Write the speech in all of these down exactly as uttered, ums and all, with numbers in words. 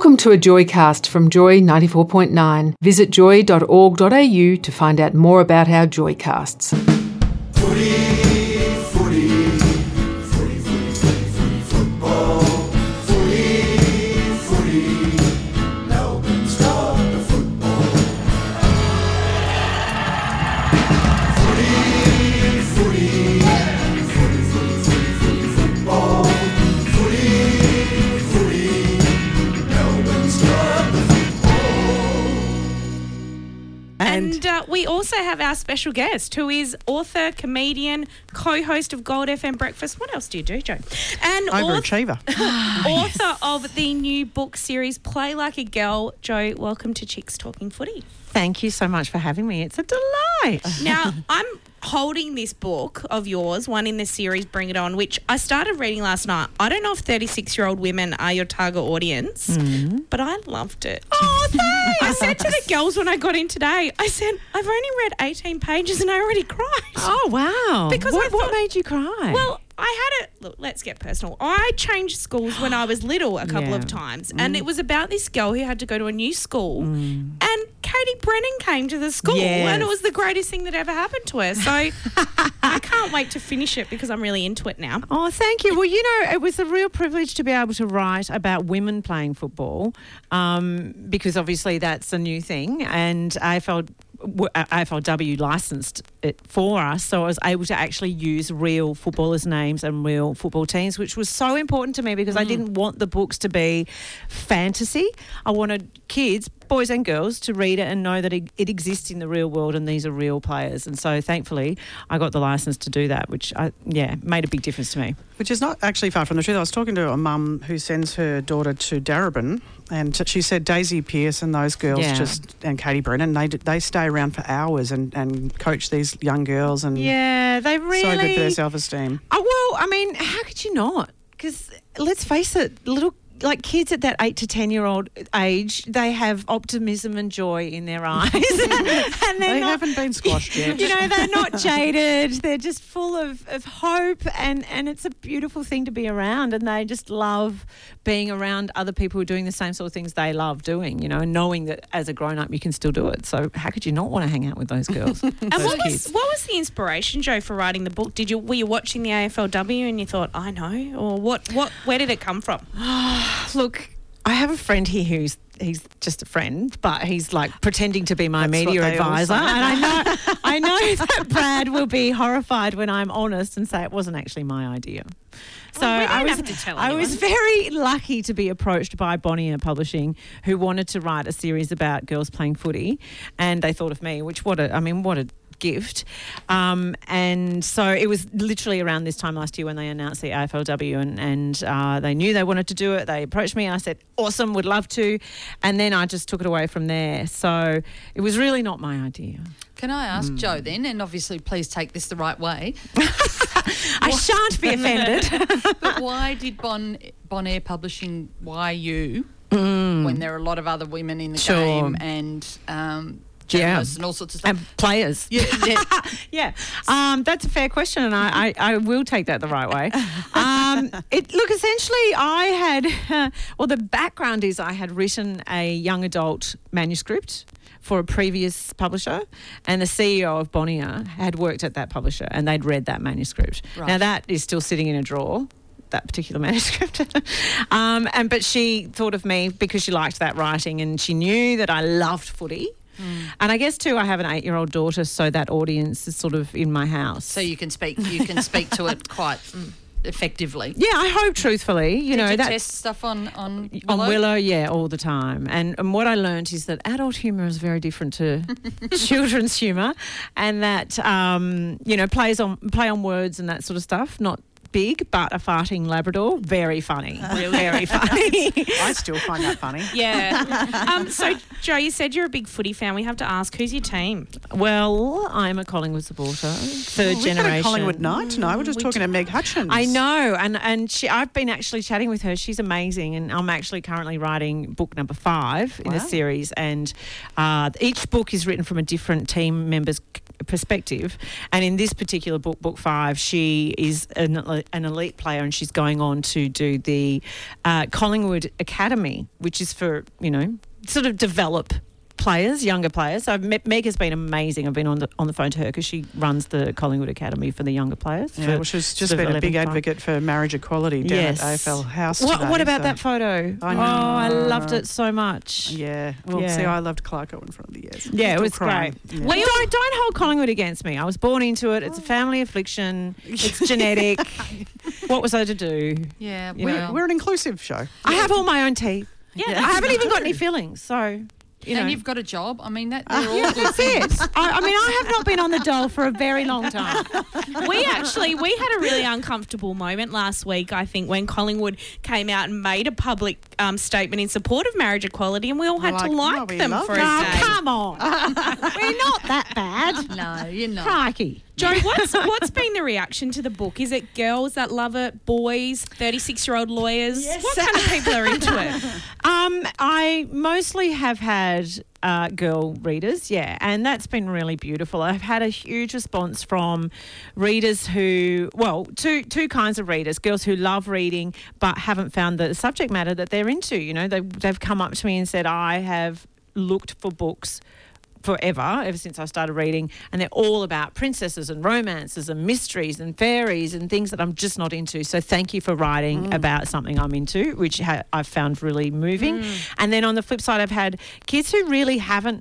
Welcome to a Joycast from Joy ninety-four point nine. Visit joy dot org dot a u to find out more about our Joycasts. Footy, footy, footy, footy, footy, footy, football. Footy, footy, Melbourne's got the football. Footy, footy, footy, footy, footy, footy, football. Footy, footy, Melbourne's got the And uh, we also have our special guest, who is author, comedian, co-host of Gold F M Breakfast. What else do you do, Joe? And Overachiever. author, author of the new book series, Play Like a Girl. Joe, welcome to Chicks Talking Footy. Thank you so much for having me. It's a delight. Now, I'm holding this book of yours, one in the series, Bring It On, which I started reading last night. I don't know if thirty-six-year-old women are your target audience, mm. but I loved it. Oh, thanks. I said to the girls when I got in today, I said, I've only read eighteen pages and I already cried. Oh, wow. Because what, I thought, what made you cry? Well, I had it. Look, let's get personal. I changed schools when I was little a couple Yeah. of times, Mm. and it was about this girl who had to go to a new school, Mm. and Katie Brennan came to the school, Yes. and it was the greatest thing that ever happened to her. So I can't wait to finish it because I'm really into it now. Oh, thank you. Well, you know, it was a real privilege to be able to write about women playing football um, because obviously that's a new thing, and A F L w- A F L W licensed it for us, so I was able to actually use real footballers' names and real football teams, which was so important to me because mm. I didn't want the books to be fantasy. I wanted kids, boys and girls, to read it and know that it, it exists in the real world and these are real players. And so thankfully I got the licence to do that, which, I, yeah, made a big difference to me. Which is not actually far from the truth. I was talking to a mum who sends her daughter to Darebin, and t- she said Daisy Pearce and those girls Yeah. just, and Katie Brennan, they d- they stay around for hours and, and coach these young girls, and Yeah, they really... so good for their self-esteem. Oh, well, I mean, how could you not? Because let's face it, little... Like kids at that eight to ten year old age, they have optimism and joy in their eyes, and they're They not, haven't been squashed yet. You know, they're not jaded. They're just full of, of hope, and, and it's a beautiful thing to be around. And they just love being around other people who are doing the same sort of things they love doing. You know, and knowing that as a grown up you can still do it. So how could you not want to hang out with those girls? And those what kids. was, what was the inspiration, Joe, for writing the book? Did you were you watching the A F L W and you thought, I know, or what? What? Where did it come from? Look, I have a friend here who's he's just a friend, but he's like pretending to be my That's media what they all advisor, say. and I know I know that Brad will be horrified when I'm honest and say it wasn't actually my idea. So Well, we don't I was have to tell I was anyone. very lucky to be approached by Bonnier Publishing, who wanted to write a series about girls playing footy, and they thought of me. Which what a I mean what a gift. Um, and so it was literally around this time last year when they announced the A F L W, and, and uh, they knew they wanted to do it. They approached me and I said, awesome, would love to. And then I just took it away from there. So it was really not my idea. Can I ask Hmm. Joe then, and obviously please take this the right way, I shan't be offended. but why did Bon Bon Air Publishing, why you, Mm. when there are a lot of other women in the Sure. game and um, Yeah. journalists and all sorts of stuff? And players. Yeah, yeah. Yeah, um, that's a fair question, and I, I, I will take that the right way. Um, it, look, essentially, I had, uh, well, the background is I had written a young adult manuscript for a previous publisher, and the C E O of Bonnier had worked at that publisher, and they'd read that manuscript. Right. Now, that is still sitting in a drawer, that particular manuscript. um, and but she thought of me because she liked that writing, and she knew that I loved footy. And I guess too, I have an eight-year-old daughter, so that audience is sort of in my house. So you can speak, you can speak to it quite mm, effectively. yeah, I hope truthfully, you Did know you that test stuff on on Willow? on Willow, yeah, all the time. And and what I learned is that adult humour is very different to children's humour, and that um, you know plays on play on words and that sort of stuff. Not big, but a farting Labrador, very funny, really very funny. I still find that funny. Yeah. um, so, Joe, you said you're a big footy fan. We have to ask, who's your team? Well, I'm a Collingwood supporter, third We've generation. had a Collingwood night tonight. We're just we talking to Meg Hutchins. I know, and and she, I've been actually chatting with her. She's amazing, and I'm actually currently writing book number five in the Wow. series. And uh, each book is written from a different team member's perspective. And in this particular book, book five, she is an, an elite player and she's going on to do the uh, Collingwood Academy, which is for, you know, sort of develop players, younger players. So Me- Meg has been amazing. I've been on the on the phone to her because she runs the Collingwood Academy for the younger players. Yeah, for well, she's just sort of been a big eleven, advocate for marriage equality down Yes. at A F L House What, today, what about so- that photo? I Oh, know. I loved it so much. Yeah. Well, Yeah. see, I loved Clarko in front of the years. Yeah, it Still was crying. great. Yeah. Well, don't, don't hold Collingwood against me. I was born into it. It's a family affliction. It's genetic. What was I to do? Yeah, You we're, well, we're an inclusive show. I have all my own teeth. Yeah, I haven't even got any fillings, so you know. and you've got a job. I mean, that they're all good That's things. it. I, I mean, I have not been on the dole for a very long time. we actually we had a really uncomfortable moment last week, I think, when Collingwood came out and made a public um, statement in support of marriage equality, and we all had Like, to like no, we them love for it. a Oh, day. come on. We're not that bad. No, you're not. Crikey. Joe, what's what's been the reaction to the book? Is it girls that love it, boys, thirty-six-year-old lawyers? What kind of people are into it? Um, I mostly have had uh, girl readers, yeah, and that's been really beautiful. I've had a huge response from readers who, well, two two kinds of readers: girls who love reading but haven't found the subject matter that they're into. You know, they they've come up to me and said, "I have looked for books." Forever, ever since I started reading, and they're all about princesses and romances and mysteries and fairies and things that I'm just not into. So thank you for writing about something I'm into, which ha- I've found really moving. And then on the flip side, I've had kids who really haven't,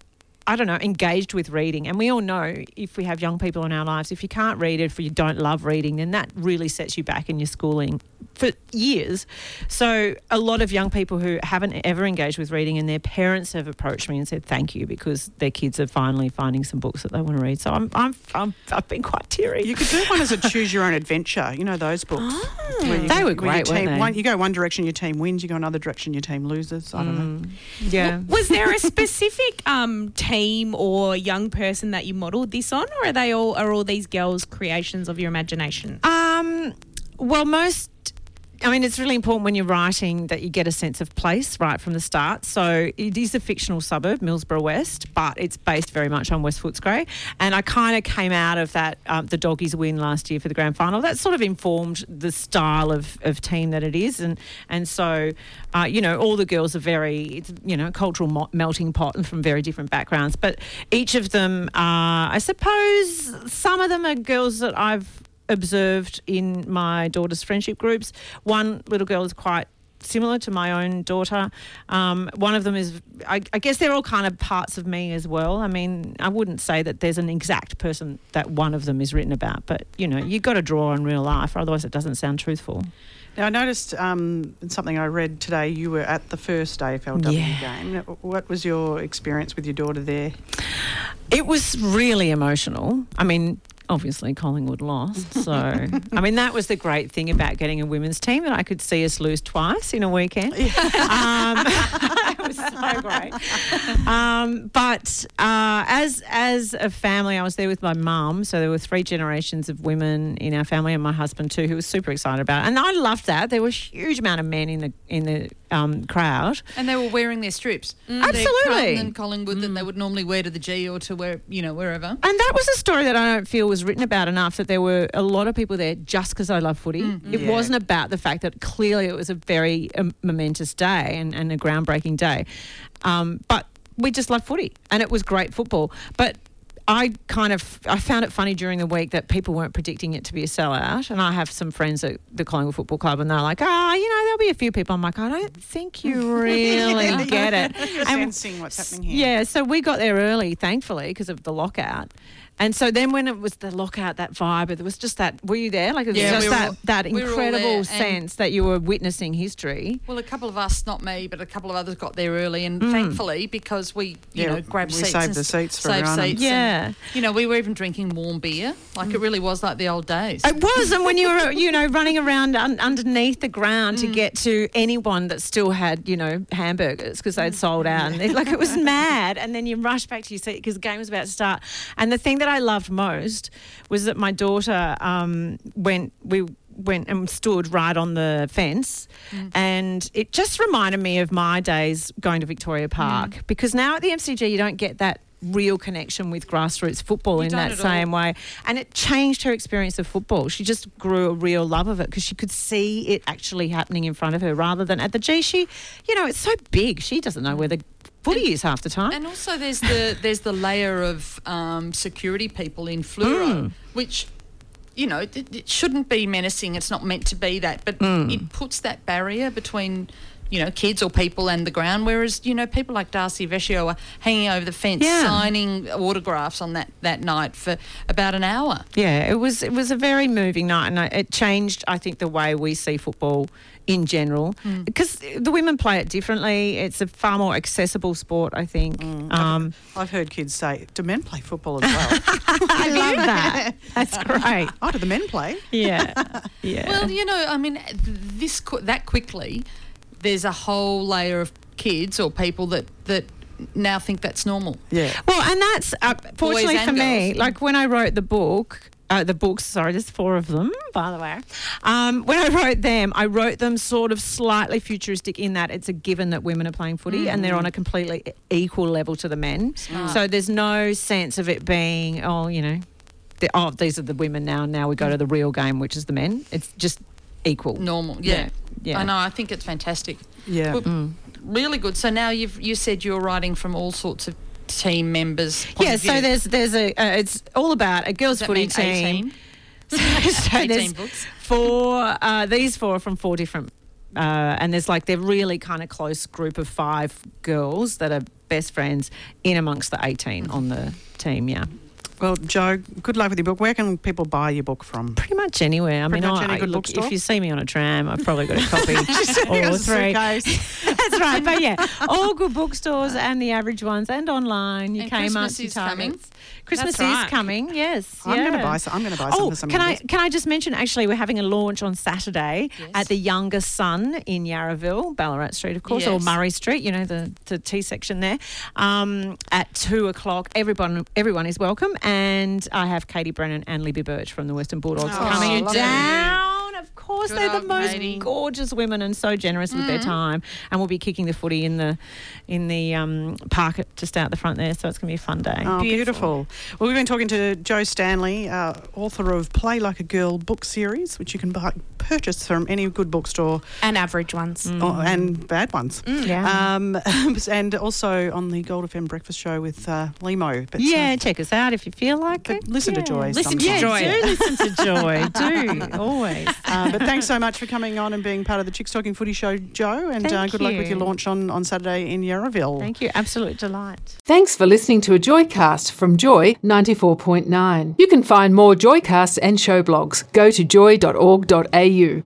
I don't know, engaged with reading. And we all know if we have young people in our lives, if you can't read, if you don't love reading, then that really sets you back in your schooling for years. So a lot of young people who haven't ever engaged with reading and their parents have approached me and said thank you because their kids are finally finding some books that they want to read. So I'm, I'm, I'm, I've been quite teary. You could do one as a choose your own adventure. You know those books. Where you They go- were where your great, weren't team, they? One, you go one direction, your team wins. You go another direction, your team loses. I don't know. Yeah. Was there a specific um, team or young person that you modelled this on, or are they all are all these girls creations of your imagination? Um, well, most. I mean, it's really important when you're writing that you get a sense of place right from the start. So it is a fictional suburb, Millsborough West, but it's based very much on West Footscray. And I kind of came out of that, um, the Doggies win last year for the grand final. That sort of informed the style of, of team that it is. And and so, uh, you know, all the girls are very, it's, you know, cultural mo- melting pot and from very different backgrounds. But each of them are, I suppose, some of them are girls that I've observed in my daughter's friendship groups. One little girl is quite similar to my own daughter. Um, one of them is, I, I guess they're all kind of parts of me as well. I mean, I wouldn't say that there's an exact person that one of them is written about, but, you know, you've got to draw on real life, or otherwise it doesn't sound truthful. Now, I noticed um, in something I read today, you were at the first A F L W Yeah. game. Now, what was your experience with your daughter there? It was really emotional. I mean, obviously Collingwood lost. So, I mean, that was the great thing about getting a women's team, that I could see us lose twice in a weekend. Um, it was so great. Um, but uh, as as a family, I was there with my mum. So there were three generations of women in our family, and my husband too, who was super excited about it. And I loved that. There was a huge amount of men in the in the um, crowd. And they were wearing their strips. Their Absolutely. Carlton and Collingwood that they would normally wear to the G or to where, you know, wherever. And that was a story that I don't feel was written about enough, that there were a lot of people there just because I love footy. It Yeah. wasn't about the fact that clearly it was a very um, momentous day and, and a groundbreaking day. Um, but we just love footy and it was great football. But I kind of I found it funny during the week that people weren't predicting it to be a sellout. And I have some friends at the Collingwood Football Club and they're like, ah, oh, you know, there'll be a few people. I'm like, I don't think you really get it. And Sensing what's happening here. yeah, so we got there early, thankfully, because of the lockout. And so then when it was the lockout, that vibe, it was just that, were you there? Like it was Yeah, just we were that, all- that we were all incredible there, and- sense that you were witnessing history. Well, a couple of us, not me, but a couple of others got there early, and thankfully, because we, you Yeah, know, grabbed we seats. saved and the s- seats for saved everyone. seats. Yeah. And, you know, we were even drinking warm beer. Like it really was like the old days. It was, and when you were, you know, running around un- underneath the ground to get to anyone that still had, you know, hamburgers because they'd sold out, and it, like it was mad. And then you rush back to your seat because the game was about to start. And the thing that I loved most was that my daughter um, went, we went and stood right on the fence, and it just reminded me of my days going to Victoria Park, because now at the M C G you don't get that real connection with grassroots football in don't that at same way. And it changed her experience of football. She just grew a real love of it because she could see it actually happening in front of her rather than at the G. She, you know, it's so big. She doesn't know where the footy is half the time. And also there's the there's the layer of um, security people in fluoro, which, you know, it, it shouldn't be menacing. It's not meant to be that, but it puts that barrier between, you know, kids or people and the ground, whereas, you know, people like Darcy Vecchio are hanging over the fence, Yeah. signing autographs on that, that night for about an hour. Yeah, it was it was a very moving night, and I- it changed, I think, the way we see football in general because the women play it differently. It's a far more accessible sport, I think. Um, I've heard kids say, do men play football as well? I love that. That's great. Oh, do the men play? Yeah, yeah. Well, you know, I mean, this qu- that quickly, there's a whole layer of kids or people that, that now think that's normal. Yeah. Well, and that's uh, fortunately and for me. girls. Like when I wrote the book, uh, the books. Sorry, there's four of them, by the way. Um, when I wrote them, I wrote them sort of slightly futuristic in that it's a given that women are playing footy and they're on a completely equal level to the men. So there's no sense of it being, oh, you know, the, oh, these are the women now. Now we go to the real game, which is the men. It's just equal. Normal, yeah. Yeah, yeah. I know, I think it's fantastic. Yeah. Well, really good. So now you've you said you're writing from all sorts of team members. point Yeah, of so view. there's there's a uh, it's all about a girls' Does that footy mean team. eighteen? So eighteen there's books. four. Uh, these four are from four different, uh, and there's like they're really kind of close group of five girls that are best friends in amongst the eighteen on the team. Yeah, Well, Joe, good luck with your book. Where can people buy your book from? pretty much anywhere. I Pretty mean, much I, any good look, bookstore? if you see me on a tram, I've probably got a copy or Here's a three. suitcase. That's right. But yeah, all good bookstores and the average ones and online. You And came up Christmas to is coming. Targets. Christmas That's is right. coming. Yes, I'm going to yeah. buy some. I'm going to buy some Oh, for some can I members. can I just mention? Actually, we're having a launch on Saturday Yes. at the Younger Sun in Yarraville, Ballarat Street, of course, or Yes. Murray Street. You know the the T section there. Um, at two o'clock, everyone everyone is welcome, and I have Katie Brennan and Libby Birch from the Western Bulldogs Oh, coming lovely. down. Of course, Good they're the old most Katie. gorgeous women and so generous with their time, and we'll be kicking the footy in the in the um, park at- just out the front there. So it's going to be a fun day. Oh, beautiful. Well, we've been talking to Joe Stanley, uh, author of Play Like a Girl book series, which you can buy, purchase from any good bookstore And average ones. or, and bad ones. Yeah. Um, and also on the Gold F M Breakfast Show with uh, Limo. But, Yeah, uh, check us out if you feel like but it. listen to Yeah. Joy Listen to sometimes. Joy. Yeah, do listen to Joy. Do, always. Uh, but thanks so much for coming on and being part of the Chicks Talking Footy Show, Joe. And uh, Thank good luck with your you. launch on, on Saturday in Yarraville. Thank you. Absolute delight. Thanks for listening to a Joycast from Joy ninety-four point nine. You can find more Joycasts and show blogs. Go to joy dot org dot a u.